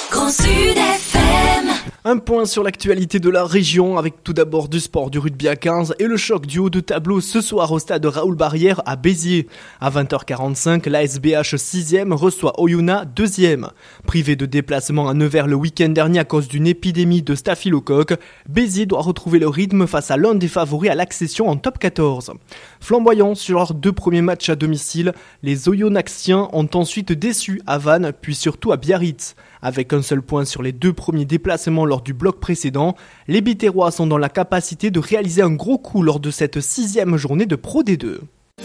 Grand Sud FM. Un point sur l'actualité de la région avec tout d'abord du sport, du rugby à 15 et le choc du haut de tableau ce soir au stade Raoul Barrière à Béziers. À 20h45, l'ASBH 6e reçoit Oyonnax 2e. Privé de déplacement à Nevers le week-end dernier à cause d'une épidémie de staphylocoque, Béziers doit retrouver le rythme face à l'un des favoris à l'accession en top 14. Flamboyants sur leurs 2 premiers matchs à domicile, les Oyonnaxiens ont ensuite déçu à Vannes puis surtout à Biarritz. Avec un seul point sur les 2 premiers déplacements lors du bloc précédent, les Biterrois sont dans la capacité de réaliser un gros coup lors de cette 6e journée de Pro D2.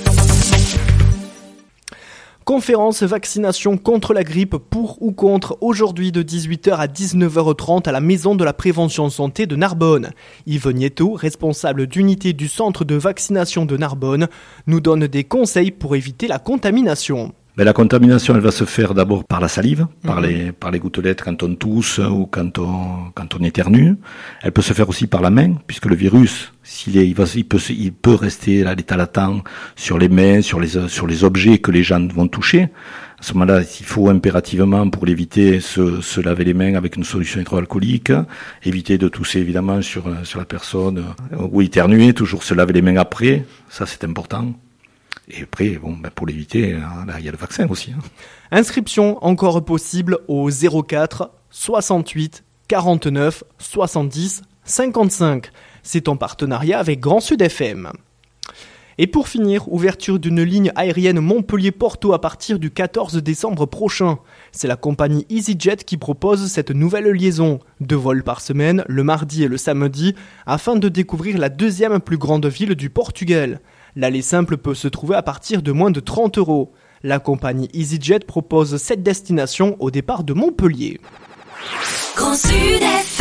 Conférence vaccination contre la grippe pour ou contre aujourd'hui de 18h à 19h30 à la Maison de la Prévention Santé de Narbonne. Yves Nieto, responsable d'unité du centre de vaccination de Narbonne, nous donne des conseils pour éviter la contamination. La contamination, elle va se faire d'abord par la salive, par les gouttelettes quand on tousse ou quand on éternue. Elle peut se faire aussi par la main, puisque le virus, il peut rester à l'état latent sur les mains, sur les objets que les gens vont toucher. À ce moment-là, il faut impérativement, pour l'éviter, se laver les mains avec une solution hydroalcoolique, éviter de tousser évidemment sur la personne ou éternuer, toujours se laver les mains après, ça c'est important. Et après, pour l'éviter, là, il y a le vaccin aussi. Inscription encore possible au 04 68 49 70 55. C'est en partenariat avec Grand Sud FM. Et pour finir, ouverture d'une ligne aérienne Montpellier-Porto à partir du 14 décembre prochain. C'est la compagnie EasyJet qui propose cette nouvelle liaison. 2 vols par semaine, le mardi et le samedi, afin de découvrir la 2e plus grande ville du Portugal. L'aller simple peut se trouver à partir de moins de 30 €. La compagnie EasyJet propose 7 destinations au départ de Montpellier. Grand Sud FM.